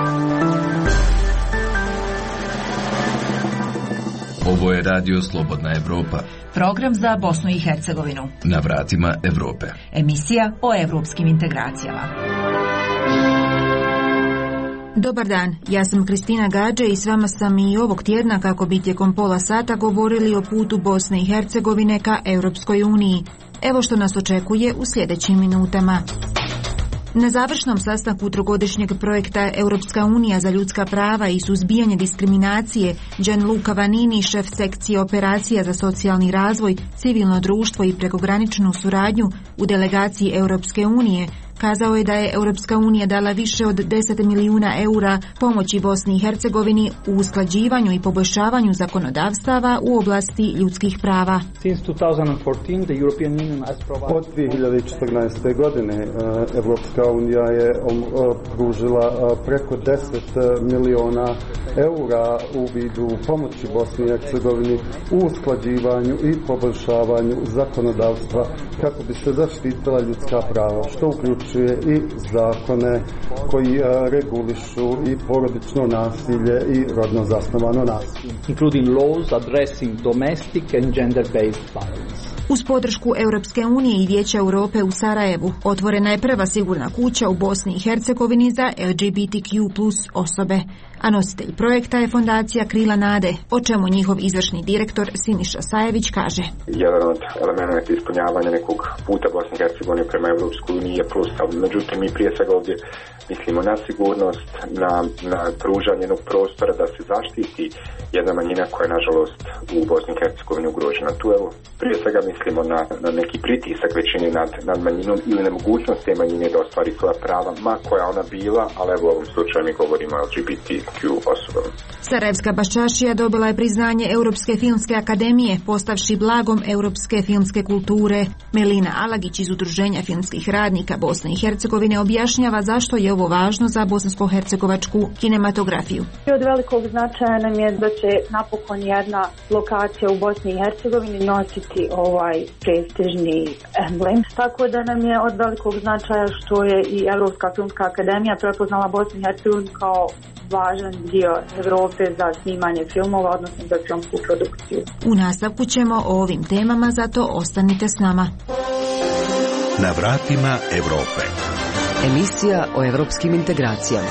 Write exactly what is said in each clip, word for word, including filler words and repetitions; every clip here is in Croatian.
Ovo je radio Slobodna Evropa. Program za Bosnu i Hercegovinu. Na vratima Evrope. Emisija o evropskim integracijama. Dobar dan, ja sam Kristina Gađe i s vama sam i ovog tjedna kako bi tijekom pola sata govorili o putu Bosne i Hercegovine ka Europskoj uniji. Evo što nas očekuje u sljedećim minutama. Na završnom sastanku trogodišnjeg projekta Europska unija za ljudska prava i suzbijanje diskriminacije, Gianluca Vanini, šef sekcije operacija za socijalni razvoj, civilno društvo i prekograničnu suradnju u delegaciji Europske unije, kazao je da je Europska unija dala više od deset milijuna eura pomoći Bosni i Hercegovini u usklađivanju i poboljšavanju zakonodavstava u oblasti ljudskih prava. Od dvije hiljade četrnaeste. godine Europska unija je pružila preko deset milijuna eura u vidu pomoći Bosni i Hercegovini u usklađivanju i poboljšavanju zakonodavstva kako bi se zaštitila ljudska prava, što uključuje i zakone koji regulišu i porodično nasilje i rodno zasnovano nasilje. Including laws addressing domestic and gender-based violence. Uz podršku Europske unije i Vijeća Europe u Sarajevu otvorena je prva sigurna kuća u Bosni i Hercegovini za L G B T Q plus osobe, a nositelj projekta je fondacija Krila nade, o čemu njihov izvršni direktor Siniša Sajević kaže. Jedan od elemenata ispunjavanja nekog puta Bosne i Hercegovine prema Europskoj uniji je plus, ali međutim mi prije svega ovdje mislimo na sigurnost, na, na pružanje jednog prostora da se zaštiti jedna manjina koja je nažalost u Bosni i Hercegovini ugrožena. Tu evo prije svega mislimo na, na neki pritisak većine nad, nad manjinom ili nemogućnost te manjine da ostvari svoja prava, ma koja ona bila, ali evo u ovom slučaju mi govorimo o L G B T Q osobama. Sarajevska baščašija dobila je priznanje Europske filmske akademije, postavši blagom europske filmske kulture. Melina Alagić iz Udruženja filmskih radnika Bosne i Hercegovine objašnjava zašto je ovo važno za bosansko-hercegovačku kinematografiju. Od velikog značaja nam je da će napokon jedna lokacija u Bosni i Hercegovini nositi ovaj prestižni emblem. Tako da nam je od velikog značaja što je i Europska filmska akademija prepoznala Bosnu i Hercegovinu kao važan dio Europe za snimanje filmova, odnosno za filmsku produkciju. U nastavku ćemo o ovim temama, zato ostanite s nama. Na vratima Europe. Emisija o evropskim integracijama.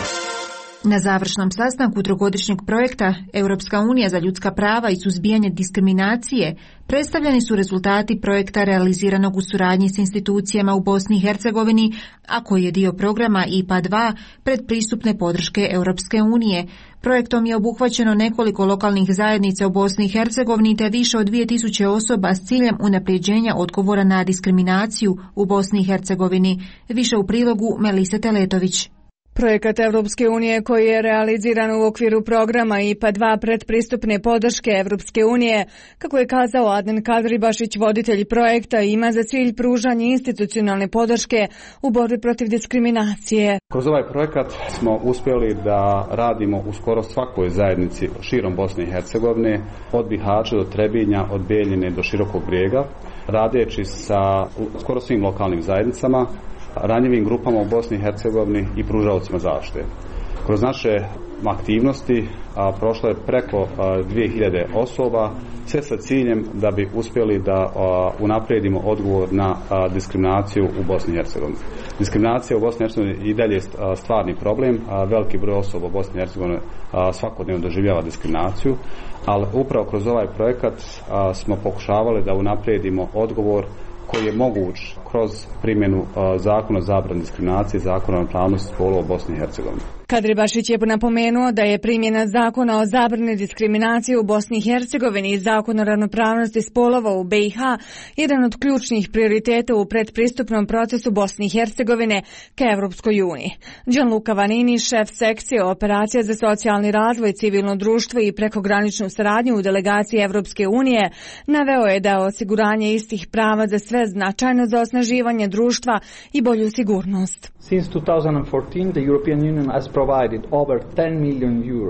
Na završnom sastanku trogodišnjeg projekta Europska unija za ljudska prava i suzbijanje diskriminacije predstavljeni su rezultati projekta realiziranog u suradnji s institucijama u Bosni i Hercegovini, a koji je dio programa I P A dva predpristupne podrške Europske unije. Projektom je obuhvaćeno nekoliko lokalnih zajednica u Bosni i Hercegovini te više od dvije tisuće osoba s ciljem unapređenja odgovora na diskriminaciju u Bosni i Hercegovini. Više u prilogu Melise Teletović. Projekat Evropske unije koji je realiziran u okviru programa I P A dva predpristupne podrške Evropske unije, kako je kazao Adnan Kadribašić, voditelj projekta, ima za cilj pružanje institucionalne podrške u borbi protiv diskriminacije. Kroz ovaj projekat smo uspjeli da radimo u skoro svakoj zajednici širom Bosne i Hercegovine, od Bihaća do Trebinja, od Bijeljine do Širokog Brijega, radeći sa skoro svim lokalnim zajednicama, ranjivim grupama u Bosni i Hercegovini i pružaocima zaštite. Kroz naše aktivnosti a, prošlo je preko a, dvije hiljade osoba, sve sa ciljem da bi uspjeli da a, unaprijedimo odgovor na a, diskriminaciju u Bosni i Hercegovini. Diskriminacija u Bosni i Hercegovini i dalje je stvarni problem, a veliki broj osoba u Bosni i Hercegovini a, svakodnevno doživljava diskriminaciju, ali upravo kroz ovaj projekat a, smo pokušavali da unaprijedimo odgovor koji je moguć kroz primjenu uh, zakona o zabrani diskriminacije, zakona o ravnopravnosti spolova u Bosni i Hercegovini. Kadribašić je napomenuo da je primjena zakona o zabrani diskriminacije u Bosni i Hercegovini i zakona o ravnopravnosti spolova u B i H jedan od ključnih prioriteta u predpristupnom procesu Bosne i Hercegovine ka Evropskoj uniji. Gianluca Vanini, šef sekcije operacija za socijalni razvoj, civilno društvo i prekograničnu saradnju u delegaciji Evropske unije, naveo je da je osiguranje istih prava za sve značajno za osnaživanje društva i bolju sigurnost. Since two thousand fourteen, the European Union has provided over ten million euro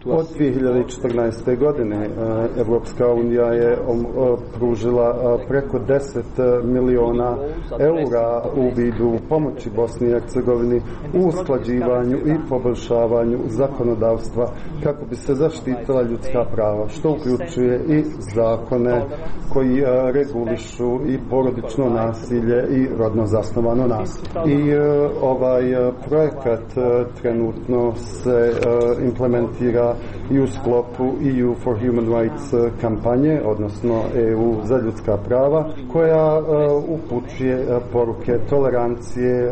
Od dvije hiljade četrnaeste. godine Evropska unija je pružila preko deset miliona eura u vidu pomoći Bosni i Hercegovini u usklađivanju i poboljšavanju zakonodavstva kako bi se zaštitila ljudska prava, što uključuje i zakone koji regulišu i porodično nasilje i rodno zasnovano nasilje. I ovaj projekat trenutno se implementira i u sklopu E U for Human Rights kampanje, odnosno E U za ljudska prava, koja upućuje poruke tolerancije,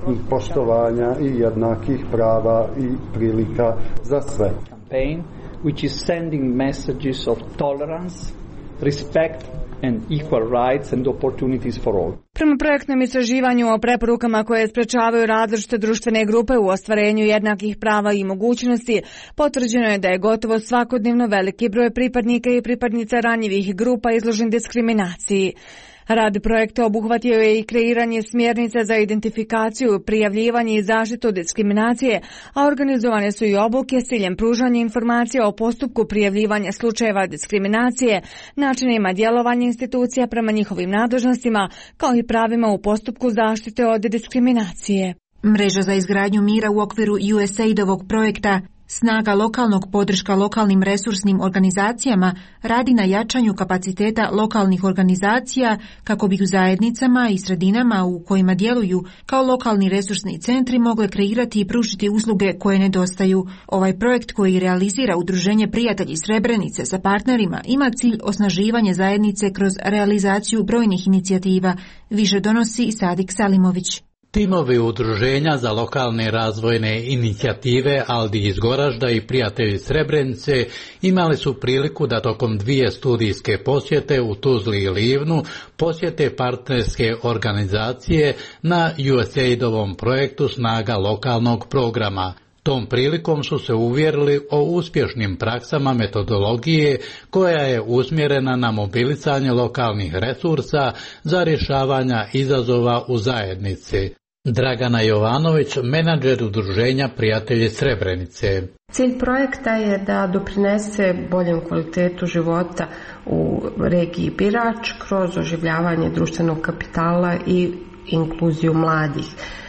poštovanja i jednakih prava i prilika za sve. Campaign which is sending messages of tolerance, respect and equal rights and opportunities for all. Prema projektnom istraživanju o preporukama koje sprečavaju različite društvene grupe u ostvarenju jednakih prava i mogućnosti, potvrđeno je da je gotovo svakodnevno veliki broj pripadnika i pripadnica ranjivih grupa izložen diskriminaciji. Rad projekta obuhvatio je i kreiranje smjernica za identifikaciju, prijavljivanje i zaštitu diskriminacije, a organizovane su i obuke s ciljem pružanja informacija o postupku prijavljivanja slučajeva diskriminacije, načinima djelovanja institucija prema njihovim nadležnostima, kao i pravima u postupku zaštite od diskriminacije. Mreža za izgradnju mira u okviru U S A I D-ovog projekta Snaga lokalnog podrška lokalnim resursnim organizacijama radi na jačanju kapaciteta lokalnih organizacija kako bi u zajednicama i sredinama u kojima djeluju kao lokalni resursni centri mogle kreirati i pružiti usluge koje nedostaju. Ovaj projekt koji realizira Udruženje Prijatelji Srebrenice sa partnerima ima cilj osnaživanje zajednice kroz realizaciju brojnih inicijativa, više donosi Sadik Salimović. Timovi udruženja za lokalne razvojne inicijative Aldi iz Goražda i Prijatelji Srebrenice imali su priliku da tokom dvije studijske posjete u Tuzli i Livnu posjete partnerske organizacije na U S A I D-ovom projektu Snaga lokalnog programa. Tom prilikom su se uvjerili o uspješnim praksama metodologije koja je usmjerena na mobilisanje lokalnih resursa za rješavanja izazova u zajednici. Dragana Jovanović, menadžer udruženja Prijatelji Srebrenice. Cilj projekta je da doprinese boljem kvalitetu života u regiji Birač kroz oživljavanje društvenog kapitala i inkluziju mladih.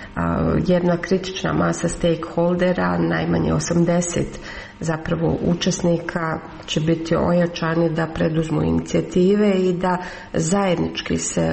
Jedna kritična masa stakeholdera, najmanje osamdeset zapravo učesnika, će biti ojačani da preduzmu inicijative i da zajednički se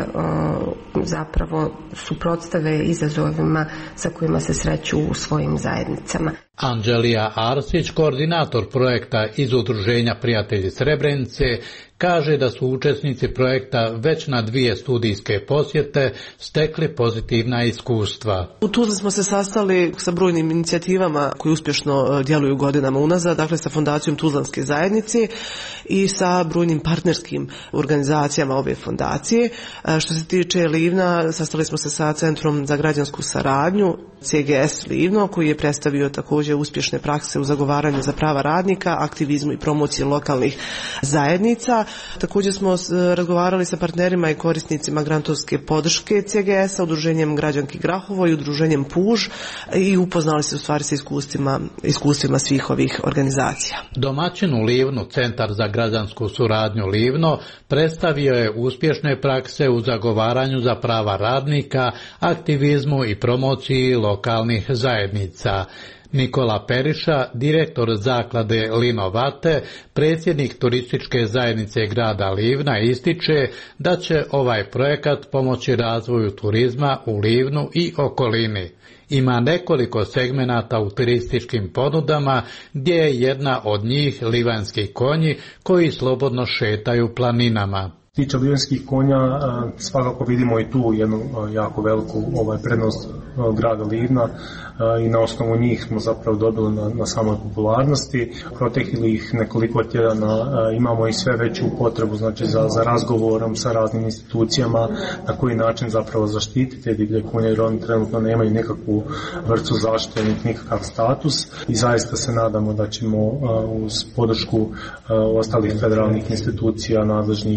zapravo suprotstave izazovima sa kojima se sreću u svojim zajednicama. Anđelija Arsić, koordinator projekta iz Udruženja Prijatelji Srebrenice, kaže da su učesnici projekta već na dvije studijske posjete stekli pozitivna iskustva. U Tuzli smo se sastali sa brojnim inicijativama koji uspješno djeluju godinama unazad, dakle sa Fondacijom Tuzlanske zajednice i sa brojnim partnerskim organizacijama ove fondacije. Što se tiče Livna, sastali smo se sa Centrom za građansku saradnju C G S Livno, koji je predstavio također uspješne prakse u zagovaranju za prava radnika, aktivizmu i promociji lokalnih zajednica. Također smo razgovarali sa partnerima i korisnicima grantovske podrške C G S-a, Udruženjem Građanki Grahovo i Udruženjem Puž, i upoznali se u stvari sa iskustvima, iskustvima svih ovih organizacija. Domaćin u Livnu, Centar za građansku suradnju Livno, predstavio je uspješne prakse u zagovaranju za prava radnika, aktivizmu i promociji lokalnih zajednica. Nikola Periša, direktor zaklade Linovate, predsjednik turističke zajednice grada Livna, ističe da će ovaj projekat pomoći razvoju turizma u Livnu i okolini. Ima nekoliko segmenata u turističkim ponudama gdje je jedna od njih livanski konji koji slobodno šetaju planinama. Tiče livanskih konja, svakako vidimo i tu jednu jako veliku ovaj, prednost grada Livna i na osnovu njih smo zapravo dobili na, na samoj popularnosti. Proteklih nekoliko tjedana imamo i sve veću potrebu, znači za, za razgovorom sa raznim institucijama na koji način zapravo zaštititi te divlje konje, jer oni trenutno nemaju nekakvu vrstu zaštite, nikakav status, i zaista se nadamo da ćemo uz podršku ostalih federalnih institucija, nadležnih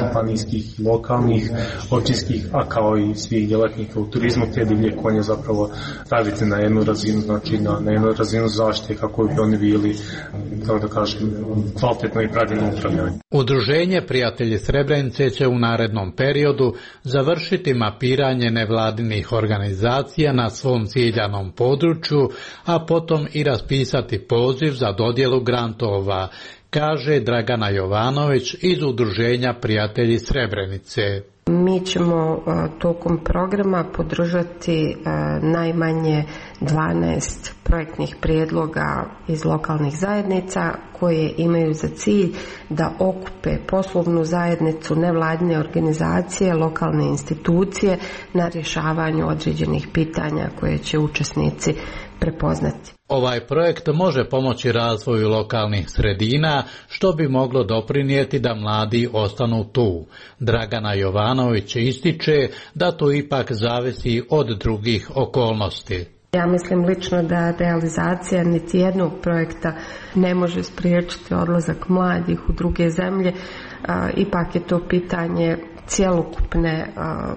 županijskih, lokalnih, općinskih, a kao i svih djelatnika u turizmu, te divlje konje zapravo staviti na jednu razinu, znači na, na jednu razinu zaštite kako bi oni bili, kako da kažem, kvalitetno i pravilno upravljanje. Udruženje Prijatelji Srebrenice će u narednom periodu završiti mapiranje nevladinih organizacija na svom ciljanom području, a potom i raspisati poziv za dodjelu grantova, kaže Dragana Jovanović iz Udruženja Prijatelji Srebrenice. Mi ćemo tokom programa podržati najmanje dvanaest projektnih prijedloga iz lokalnih zajednica koje imaju za cilj da okupe poslovnu zajednicu, nevladine organizacije, lokalne institucije na rješavanju određenih pitanja koje će učesnici prepoznati. Ovaj projekt može pomoći razvoju lokalnih sredina, što bi moglo doprinijeti da mladi ostanu tu. Dragana Jovanović ističe da to ipak zavisi od drugih okolnosti. Ja mislim lično da realizacija niti jednog projekta ne može spriječiti odlazak mladih u druge zemlje. Ipak je to pitanje cjelokupne,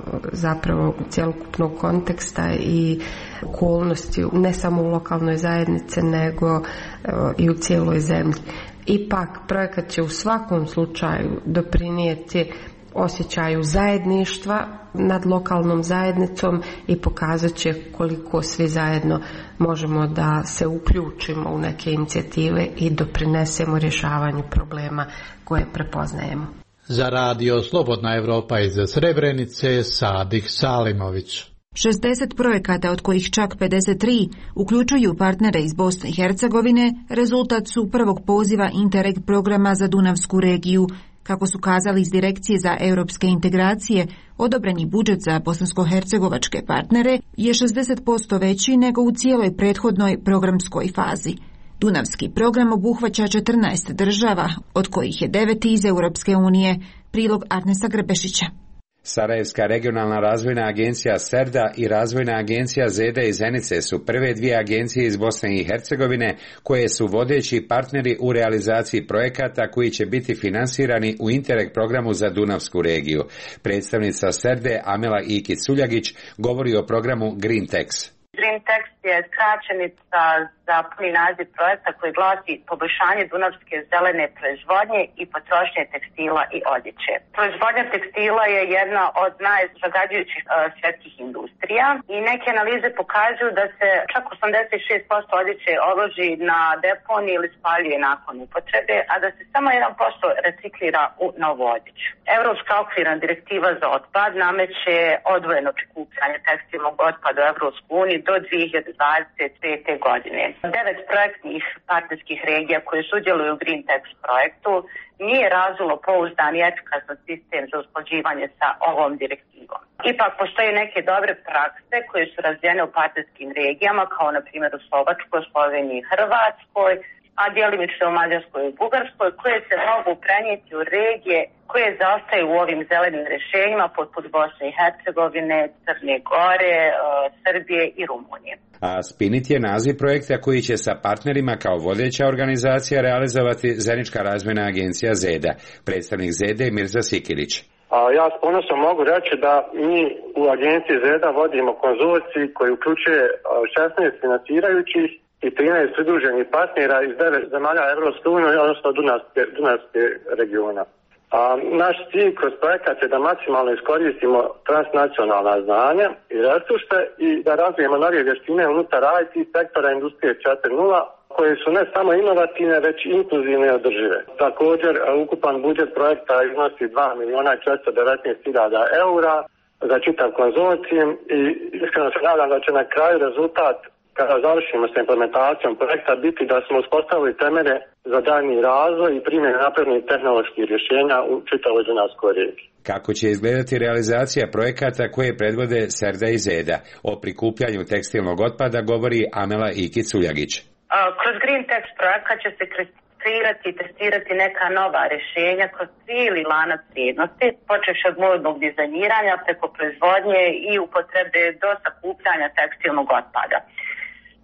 zapravo cjelokupnog konteksta i okolnosti, ne samo u lokalnoj zajednici, nego i u cijeloj zemlji. Ipak projekat će u svakom slučaju doprinijeti osjećaju zajedništva nad lokalnom zajednicom i pokazat će koliko svi zajedno možemo da se uključimo u neke inicijative i doprinesemo rješavanju problema koje prepoznajemo. Za radio Slobodna Evropa iz Srebrenice, Sadih Salimović. šezdeset projekata, od kojih čak pedeset tri uključuju partnere iz Bosne i Hercegovine, rezultat su prvog poziva Interreg programa za Dunavsku regiju. Kako su kazali iz Direkcije za europske integracije, odobreni budžet za bosansko-hercegovačke partnere je šezdeset posto veći nego u cijeloj prethodnoj programskoj fazi. Dunavski program obuhvaća četrnaest država, od kojih je devet iz Europske unije. Prilog Arnesa Grbešića. Sarajevska regionalna razvojna agencija SERDA i razvojna agencija ZEDA iz Zenice su prve dvije agencije iz Bosne i Hercegovine koje su vodeći partneri u realizaciji projekata koji će biti finansirani u Interreg programu za Dunavsku regiju. Predstavnica SERDE Amela Ikić-Suljagić govori o programu GreenTex. GreenTex je skraćenica za puni naziv projekta koji glasi poboljšanje dunavske zelene proizvodnje i potrošnje tekstila i odjeće. Proizvodnja tekstila je jedna od najzagađujućih uh, svjetskih industrija i neke analize pokazuju da se čak osamdeset šest posto odjeće odloži na deponiji ili spaljuje nakon upotrebe, a da se samo jedan posto reciklira u novu odjeću. Europska okvirna direktiva za otpad nameće odvojeno prikupljanje tekstilnog otpada u Evropsku uniju do dvije hiljade dvadeset pete. godine. Devet projektnih partnerskih regija koje sudjeluju u GreenTex projektu nije razvilo pouzdan i efikasan sistem za usklađivanje sa ovom direktivom. Ipak postoje neke dobre prakse koje su razvijene u partnerskim regijama, kao na primjer u Slovačkoj, Sloveniji i Hrvatskoj, a djelimično u Mađarskoj i Bugarskoj, koje se mogu prenijeti u regije koje zaostaju u ovim zelenim rješenjima poput Bosne i Hercegovine, Crne Gore, Srbije i Rumunije. A Spinit je naziv projekta koji će sa partnerima kao vodeća organizacija realizovati Zenička razvojna agencija ZEDA. Predstavnik ZEDA je Mirza Sikirić. A ja s ponosom mogu reći da mi u agenciji ZEDA vodimo konzorcij koji uključuje šesnaest financirajućih i trinaest pridruženih partnera iz devet zemalja Evropske unije, odnosno Dunavske, Dunavske regiona. A naš cilj kroz projekat je da maksimalno iskoristimo transnacionalna znanja i resurse i da razvijemo nove vještine unutar I T sektora industrije četiri nula koje su ne samo inovativne, već inkluzivne i održive. Također, ukupan budžet projekta iznosi dva milijuna četiristo devetnaest hiljada eura za čitav konzorcijum i iskreno se nadam da će na kraju rezultat kada završimo sa implementacijom projekta biti da smo uspostavili temelje za daljnji razvoj i primjenu naprednih tehnoloških rješenja u čitavoj Dunavskoj regiji. Kako će izgledati realizacija projekata koje predvode SERDA i ZEDA? O prikupljanju tekstilnog otpada govori Amela Ikić-Suljagić. Kroz GreenTex projekat će se kreirati i testirati neka nova rješenja kroz cijeli lanac vrijednosti, počevši od modnog dizajniranja preko proizvodnje i upotrebe do sakupljanja tekstilnog otpada.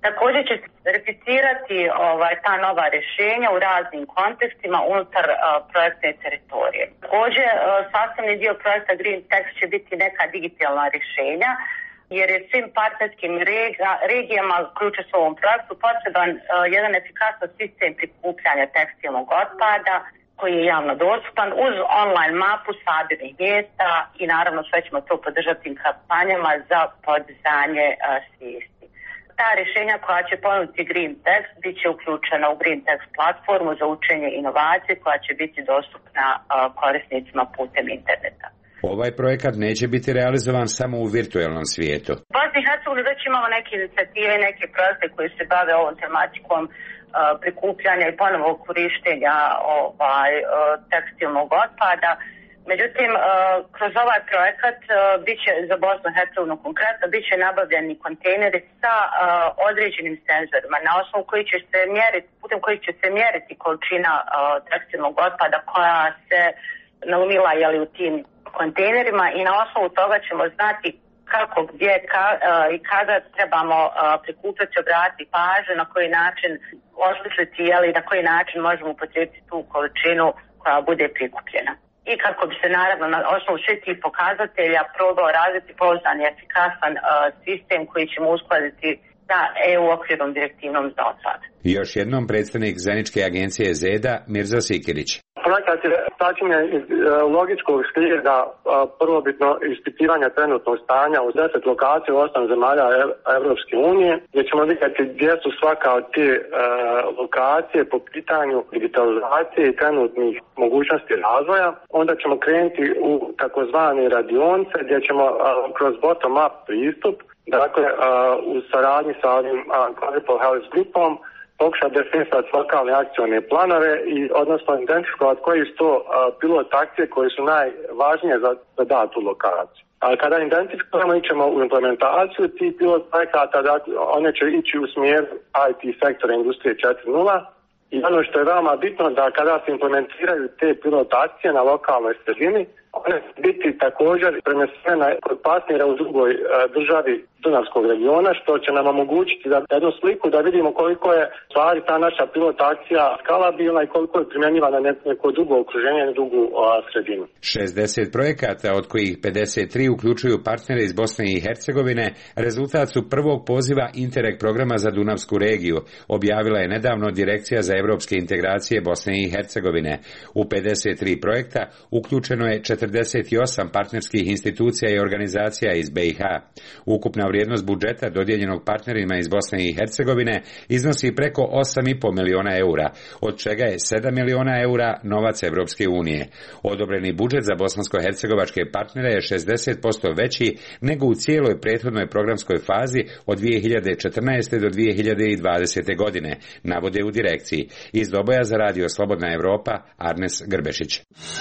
Također će se verificirati ovaj, ta nova rješenja u raznim kontekstima unutar uh, projektne teritorije. Također, uh, sastavni dio projekta Green Text će biti neka digitalna rješenja, jer je svim partnerskim regijama, uključujući u ovom projektu, potreban uh, jedan efikasan sistem prikupljanja tekstilnog otpada koji je javno dostupan uz online mapu sabirnih mjesta i naravno sve ćemo to podržati kampanjama za podizanje uh, svijesti. Ta rješenja koja će ponuditi Green Text bit će uključena u Green Text platformu za učenje inovacije koja će biti dostupna uh, korisnicima putem interneta. Ovaj projekat neće biti realizovan samo u virtualnom svijetu. U Bosni i Hercegovini već imamo neke inicijative, neke projekte koji se bave ovom tematikom uh, prikupljanja i ponovog korištenja ovaj, uh, tekstilnog otpada. Međutim, uh, kroz ovaj projekat uh, bit će za Bosnu i Hercegovinu konkretno bit će nabavljeni kontejneri sa uh, određenim senzorima na osnovu koji će se mjeriti, putem kojih će se mjeriti količina uh, tekstilnog otpada koja se naumila jeli, u tim kontejnerima i na osnovu toga ćemo znati kako, gdje ka, uh, i kada trebamo uh, prikupljati, obratiti pažnju, na koji način osmisliti ili na koji način možemo upotrijebiti tu količinu koja bude prikupljena. I kako bi se naravno na osnovu svih tih pokazatelja probao razviti pouzdan i efikasan uh, sistem koji ćemo uskladiti sa E U okvirnom direktivnom za otpad. Još jednom predstavnik Zajedničke agencije ZEDA Mirza Sikirić. Projekat je sačinjen iz logičkog slijeda prvobitno ispitivanja trenutnog stanja u deset lokacija u osam zemalja Evropske unije, gdje ćemo vidjeti gdje su svaka od te e, lokacije po pitanju digitalizacije i trenutnih mogućnosti razvoja. Onda ćemo krenuti u takozvane radionice gdje ćemo a, kroz bottom-up pristup, dakle a, u saradnji sa ovim Quadruple Health grupom, pokušati definisati lokalne akcione planove i odnosno identifikovati koji su to uh, pilot akcije koje su najvažnije za, za datu lokaciju. A kada identifikujemo, ićemo u implementaciju tih pilot projekata, dakle, one će ići u smjeru I T sektora industrije četiri nula i ono što je veoma bitno da kada se implementiraju te pilot akcije na lokalnoj sredini, one će biti također prenesene kod partnera u drugoj uh, državi Dunavskog regiona, što će nam omogućiti da jednu sliku da vidimo koliko je stvari ta naša pilot akcija skalabilna i koliko je primjenjiva na neko drugo okruženje, na drugu uh, sredinu. šezdeset projekata, od kojih pedeset tri uključuju partnere iz Bosne i Hercegovine, rezultat su prvog poziva Interreg programa za Dunavsku regiju, objavila je nedavno Direkcija za europske integracije Bosne i Hercegovine. U pedeset tri projekta uključeno je četrdeset osam partnerskih institucija i organizacija iz B i H. Ukupna vrijednost budžeta dodijeljenog partnerima iz Bosne i Hercegovine iznosi preko osam i pol miliona eura, od čega je sedam miliona eura novac Evropske unije. Odobreni budžet za bosansko-hercegovačke partnere je šezdeset posto veći nego u cijeloj prethodnoj programskoj fazi od dvije hiljade četrnaeste do dvije hiljade dvadesete godine, navode u direkciji. Iz Doboja za radio Slobodna Evropa, Arnes Grbešić.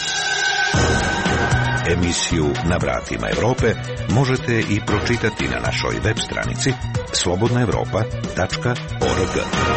Emisiju Na vratima Europe možete i pročitati na našoj web stranici slobodna evropa tačka org.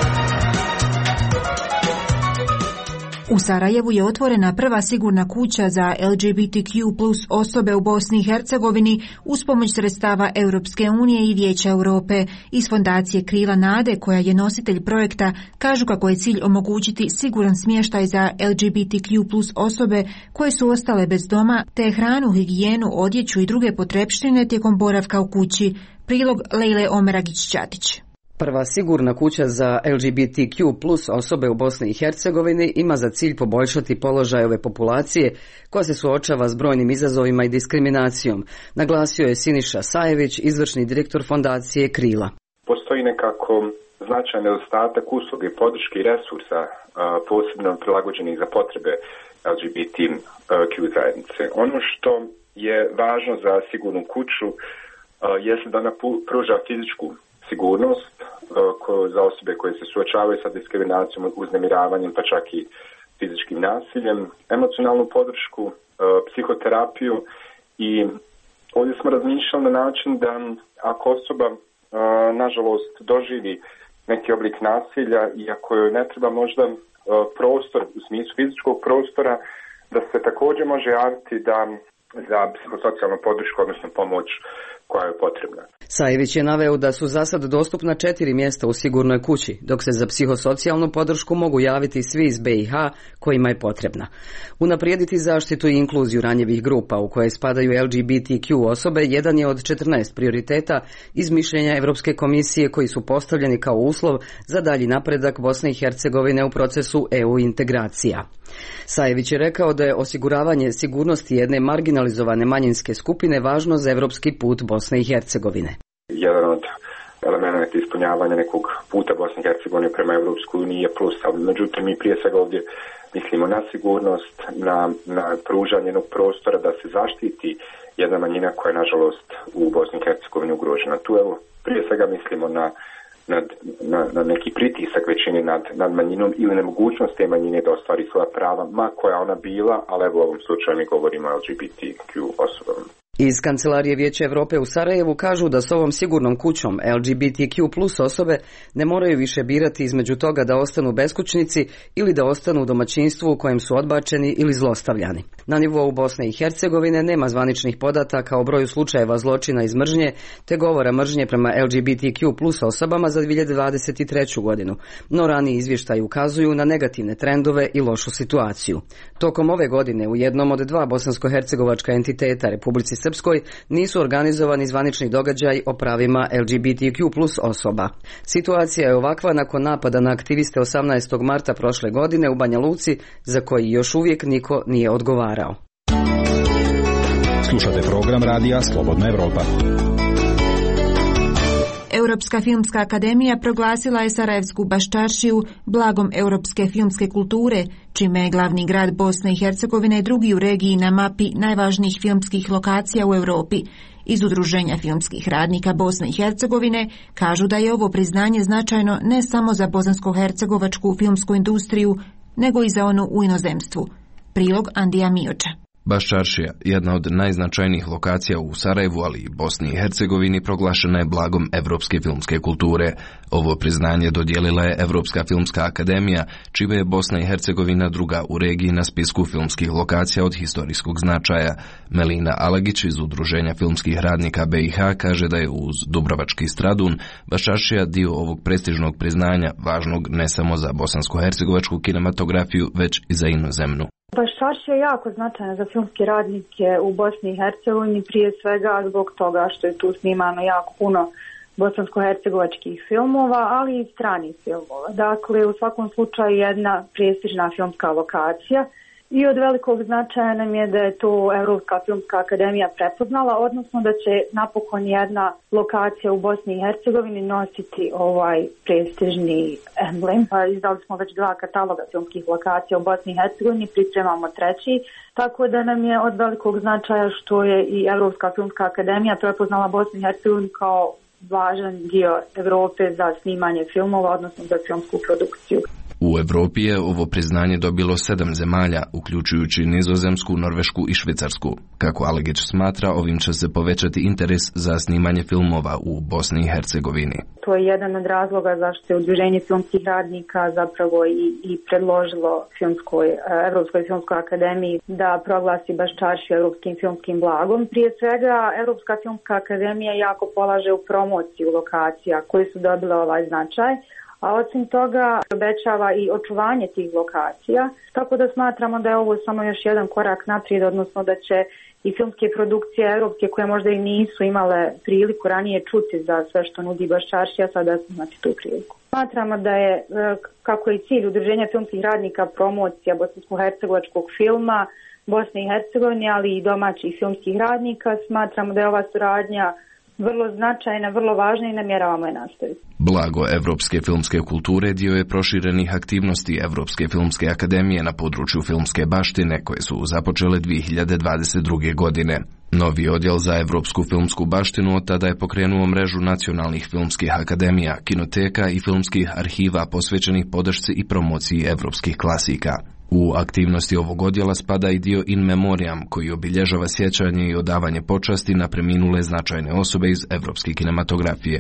U Sarajevu je otvorena prva sigurna kuća za L G B T Q plus osobe u Bosni i Hercegovini uz pomoć sredstava Europske unije i Vijeća Europe. Iz fondacije Krila nade, koja je nositelj projekta, kažu kako je cilj omogućiti siguran smještaj za L G B T Q plus osobe koje su ostale bez doma, te hranu, higijenu, odjeću i druge potrepštine tijekom boravka u kući. Prilog Lejle Omeragić-Ćatić. Prva sigurna kuća za L G B T Q plus osobe u Bosni i Hercegovini ima za cilj poboljšati položaj ove populacije koja se suočava s brojnim izazovima i diskriminacijom, naglasio je Siniša Sajević, izvršni direktor fondacije Krila. Postoji nekako značajan nedostatak usluge, podrške i resursa, posebno prilagođenih za potrebe L G B T Q zajednice. Ono što je važno za sigurnu kuću jeste da ona pruža fizičku sigurnost za osobe koje se suočavaju sa diskriminacijom, uznemiravanjem, pa čak i fizičkim nasiljem, emocionalnu podršku, psihoterapiju i ovdje smo razmišljali na način da ako osoba nažalost doživi neki oblik nasilja i ako joj ne treba možda prostor u smislu fizičkog prostora, da se također može javiti da za psihosocijalnu podršku, odnosno pomoć koja je potrebna. Sajević je naveo da su zasad dostupna četiri mjesta u sigurnoj kući, dok se za psihosocijalnu podršku mogu javiti svi iz B i H kojima je potrebna. Unaprijediti zaštitu i inkluziju ranjivih grupa u koje spadaju L G B T Q osobe jedan je od četrnaest prioriteta iz mišljenja Europske komisije koji su postavljeni kao uslov za dalji napredak Bosne i Hercegovine u procesu E U integracija. Sajević je rekao da je osiguravanje sigurnosti jedne marginalizovane manjinske skupine važno za evropski put Bosne i Hercegovine. Jedan od elemenata ispunjavanja nekog puta Bosne i Hercegovine prema Evropskoj uniji je plus, ali međutim mi prije svega ovdje mislimo na sigurnost, na, na pružanje jednog prostora da se zaštiti jedna manjina koja je nažalost u Bosni i Hercegovini ugrožena. Tu evo prije svega mislimo na Na, na, na neki pritisak većine nad, nad manjinom ili nemogućnost te manjine da ostvari svoja prava, ma koja ona bila, ali evo u ovom slučaju mi govorimo o L G B T Q osobama. Iz Kancelarije Vijeća Europe u Sarajevu kažu da s ovom sigurnom kućom L G B T Q plus osobe ne moraju više birati između toga da ostanu beskućnici ili da ostanu u domaćinstvu u kojem su odbačeni ili zlostavljani. Na nivou Bosne i Hercegovine nema zvaničnih podataka o broju slučajeva zločina iz mržnje te govora mržnje prema L G B T Q plus osobama za dvije hiljade dvadeset treću. godinu, no raniji izvještaji ukazuju na negativne trendove i lošu situaciju. Tokom ove godine u jednom od dva bosansko-hercegovačka entiteta Republici Srpskoj nisu organizovani zvanični događaj o pravima L G B T Q plus osoba. Situacija je ovakva nakon napada na aktiviste osamnaestog marta prošle godine u Banja Luci, za koji još uvijek niko nije odgovarao. Slušate program radija Slobodna Evropa. Europska filmska akademija proglasila je Sarajevsku baščaršiju blagom europske filmske kulture, čime je glavni grad Bosne i Hercegovine drugi u regiji na mapi najvažnijih filmskih lokacija u Europi. Iz Udruženja filmskih radnika Bosne i Hercegovine kažu da je ovo priznanje značajno ne samo za bosansko-hercegovačku filmsku industriju, nego i za onu u inozemstvu. Prilog Andija Mioča. Baščaršija, jedna od najznačajnijih lokacija u Sarajevu, ali i Bosni i Hercegovini, proglašena je blagom evropske filmske kulture. Ovo priznanje dodijelila je Evropska filmska akademija, čime je Bosna i Hercegovina druga u regiji na spisku filmskih lokacija od historijskog značaja. Melina Alagić iz Udruženja filmskih radnika B i H kaže da je uz Dubrovački Stradun Baščaršija dio ovog prestižnog priznanja, važnog ne samo za bosansko-hercegovačku kinematografiju, već i za inozemnu. Baščaršija je jako značajna za filmske radnike u Bosni i Hercegovini, prije svega zbog toga što je tu snimano jako puno bosansko-hercegovačkih filmova, ali i stranih filmova. Dakle, u svakom slučaju jedna prestižna filmska lokacija i od velikog značaja nam je da je to Europska filmska akademija prepoznala, odnosno da će napokon jedna lokacija u Bosni i Hercegovini nositi ovaj prestižni emblem. Pa izdali smo već dva kataloga filmskih lokacija u Bosni i Hercegovini, pripremamo treći, tako da nam je od velikog značaja što je i Europska filmska akademija prepoznala Bosnu i Hercegovinu kao važan dio Europe za snimanje filmova, odnosno za filmsku produkciju. U Europi je ovo priznanje dobilo sedam zemalja, uključujući Nizozemsku, Norvešku i Švicarsku. Kako Alegić smatra, ovim će se povećati interes za snimanje filmova u Bosni i Hercegovini. To je jedan od razloga zašto je Udruženje filmskih radnika zapravo i, i predložilo filmskoj, Evropskoj filmskoj akademiji da proglasi Baščaršiju europskim filmskim blagom. Prije svega, Evropska filmska akademija jako polaže u promociju lokacija koje su dobile ovaj značaj, a osim toga obećava i očuvanje tih lokacija, tako da smatramo da je ovo samo još jedan korak naprijed, odnosno da će i filmske produkcije europske koje možda i nisu imale priliku ranije čuti za sve što nudi Baščaršija, sada imati tu priliku. Smatramo da je, kako je cilj Udruženja filmskih radnika, promocija bosansko-hercegovačkog filma, Bosne i Hercegovine, ali i domaćih filmskih radnika, smatramo da je ova suradnja vrlo značajna, vrlo važna i namjeravamo je nastaviti. Blago evropske filmske kulture dio je proširenih aktivnosti Evropske filmske akademije na području filmske baštine koje su započele dvije hiljade dvadeset druge. godine. Novi odjel za evropsku filmsku baštinu od tada je pokrenuo mrežu nacionalnih filmskih akademija, kinoteka i filmskih arhiva posvećenih podršci i promociji evropskih klasika. U aktivnosti ovog odjela spada i dio In Memoriam, koji obilježava sjećanje i odavanje počasti na preminule značajne osobe iz evropske kinematografije.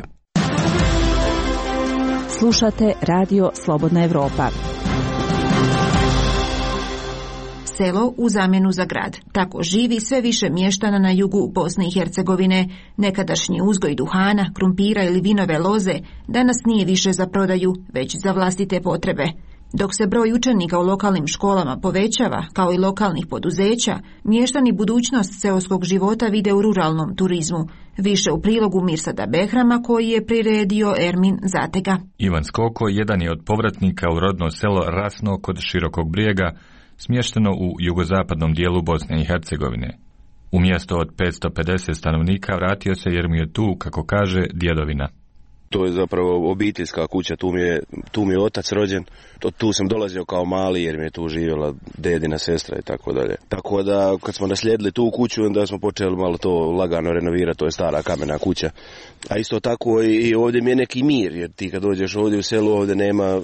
Slušate Radio Slobodna Evropa. selo u zamjenu za grad. Tako živi sve više mještana na jugu Bosne i Hercegovine. Nekadašnji uzgoj duhana, krumpira ili vinove loze danas nije više za prodaju, već za vlastite potrebe. Dok se broj učenika u lokalnim školama povećava, kao i lokalnih poduzeća, mještani budućnost seoskog života vide u ruralnom turizmu. Više u prilogu Mirsada Behrama koji je priredio Ermin Zatega. Ivan Skoko jedan je od povratnika u rodno selo Rasno kod Širokog Brijega, smješteno u jugozapadnom dijelu Bosne i Hercegovine. U mjesto od petsto pedeset stanovnika vratio se jer mu je tu, kako kaže, djedovina. To je zapravo obiteljska kuća, tu mi je, tu mi je otac rođen, to, tu sam dolazio kao mali jer mi je tu živjela dedina sestra i tako dalje. Tako da kad smo naslijedili tu kuću, onda smo počeli malo to lagano renovirati, to je stara kamena kuća. A isto tako i, i ovdje mi je neki mir, jer ti kad dođeš ovdje u selu, ovdje nema,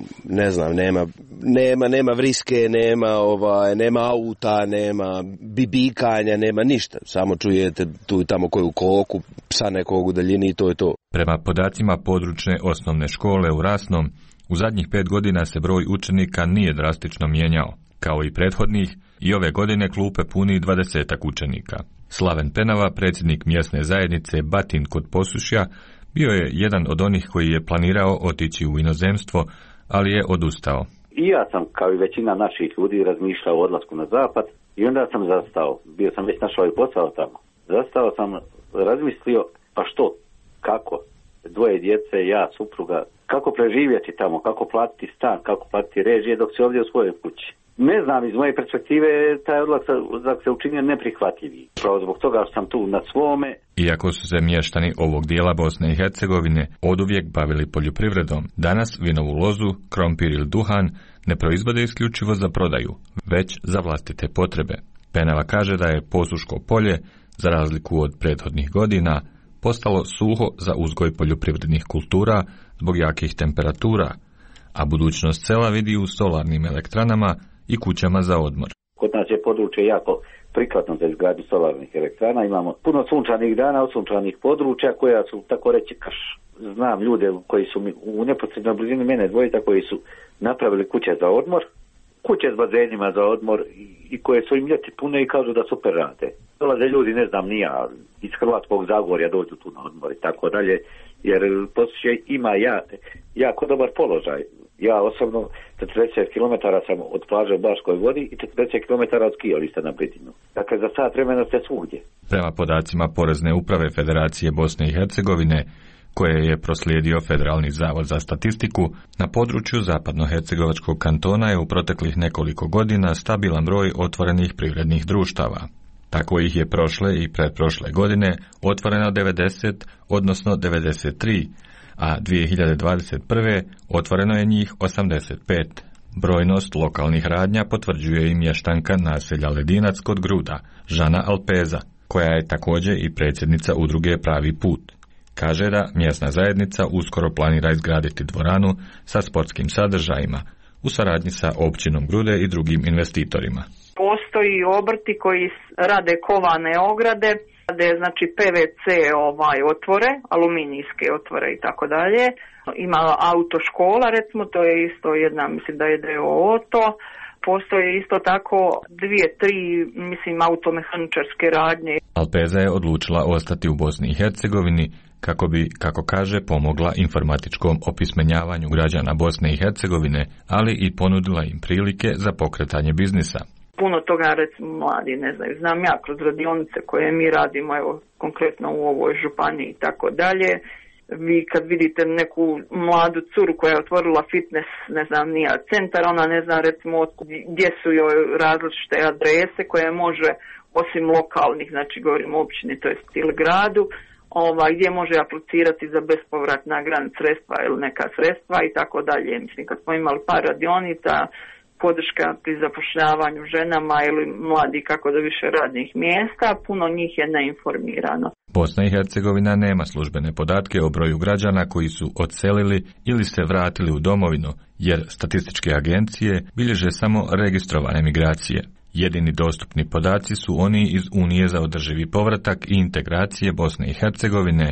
ne znam, nema, nema, nema vriske, nema, ovaj, nema auta, nema bibikanja, nema ništa. Samo čujete tu i tamo koju koku, psa nekog u daljini i to je to. Prema podacima područne osnovne škole u Rasnom, u zadnjih pet godina se broj učenika nije drastično mijenjao. Kao i prethodnih, i ove godine klupe puni dvadesetak učenika. Slaven Penava, predsjednik mjesne zajednice Batin kod Posušja, bio je jedan od onih koji je planirao otići u inozemstvo, ali je odustao. I ja sam, kao i većina naših ljudi, razmišljao o odlasku na zapad i onda sam zastao. Bio sam već našao i posao tamo. Zastao sam, razmislio, pa što? Kako? Dvoje djece, ja, supruga, kako preživjeti tamo, kako platiti stan, kako platiti režije dok si ovdje u svojoj kući. Ne znam, iz moje perspektive taj odlazak se učinio neprihvatljiviji. Pravo zbog toga što sam tu na svome. Iako su se mještani ovog dijela Bosne i Hercegovine oduvijek bavili poljoprivredom, danas vinovu lozu, krompir ili duhan ne proizvode isključivo za prodaju, već za vlastite potrebe. Penava kaže da je Posuško polje, za razliku od prethodnih godina, postalo suho za uzgoj poljoprivrednih kultura zbog jakih temperatura, a budućnost sela vidi u solarnim elektranama i kućama za odmor. Kod nas je područje jako prikladno za izgradnju solarnih elektrana. Imamo puno sunčanih dana, osunčanih područja koja su, tako reći, kaš. Znam ljude koji su mi u neposrednoj blizini mene dvojica koji su napravili kuće za odmor, kuće s bazenima za odmor i koje su im ljeti pune i kažu da super rade. Dolaze ljudi, ne znam, nija iz Hrvatskog Zagorja dođu tu na odmor i tako dalje, jer Posušje ima ja, jako dobar položaj. Ja osobno četrdeset kilometara sam od plaže u Baškoj vodi i četrdeset kilometara od skijališta na Britinu. Dakle, za sat vremena ste svugdje. Prema podacima Porezne uprave Federacije Bosne i Hercegovine, koje je proslijedio Federalni zavod za statistiku, na području zapadnohercegovačkog kantona je u proteklih nekoliko godina stabilan broj otvorenih privrednih društava. Tako ih je prošle i pretprošle godine otvoreno devedeset, odnosno devedeset tri, a dvije hiljade dvadeset prve. otvoreno je njih osamdeset pet. Brojnost lokalnih radnja potvrđuje i mještanka naselja Ledinac kod Gruda, Žana Alpeza, koja je također i predsjednica udruge Pravi put. Kaže da mjesna zajednica uskoro planira izgraditi dvoranu sa sportskim sadržajima u saradnji sa općinom Grude i drugim investitorima. Postoji obrti koji rade kovane ograde, rade znači P V C ovaj otvore, aluminijske otvore i tako dalje. Ima autoškola, recimo, to je isto jedna, mislim da je D O O to. Postoje isto tako dvije, tri, mislim, automehaničarske radnje. Alpeza je odlučila ostati u Bosni i Hercegovini kako bi, kako kaže, pomogla informatičkom opismenjavanju građana Bosne i Hercegovine, ali i ponudila im prilike za pokretanje biznisa. Puno toga, recimo, mladi ne znaju. Znam ja kroz radionice koje mi radimo, evo, konkretno u ovoj županiji i tako dalje. Vi kad vidite neku mladu curu koja je otvorila fitness, ne znam, nija centar, ona ne zna, recimo, gdje su joj različite adrese koje može, osim lokalnih, znači govorimo o općini, to jest ili gradu, Ova, gdje može aplicirati za bespovratna grant sredstva ili neka sredstva i tako dalje. Mislim, kad smo imali par radionica, podrška pri zapošljavanju ženama ili mladi kako do više radnih mjesta, puno njih je neinformirano. Bosna i Hercegovina nema službene podatke o broju građana koji su odselili ili se vratili u domovinu, jer statističke agencije bilježe samo registrovane migracije. Jedini dostupni podaci su oni iz Unije za održivi povratak i integracije Bosne i Hercegovine,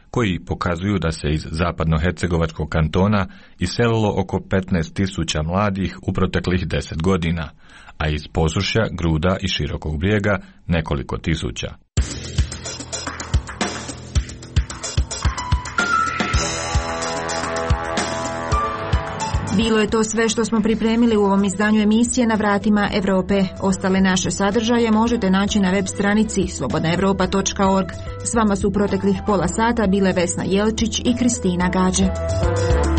koji pokazuju da se iz zapadnohercegovačkog kantona iselilo oko petnaest tisuća mladih u proteklih deset godina, a iz Posušja, Gruda i Širokog Brijega nekoliko tisuća. Bilo je to sve što smo pripremili u ovom izdanju emisije Na vratima Europe. Ostale naše sadržaje možete naći na web stranici slobodna europa točka org. S vama su u proteklih pola sata bile Vesna Jelčić i Kristina Gađe.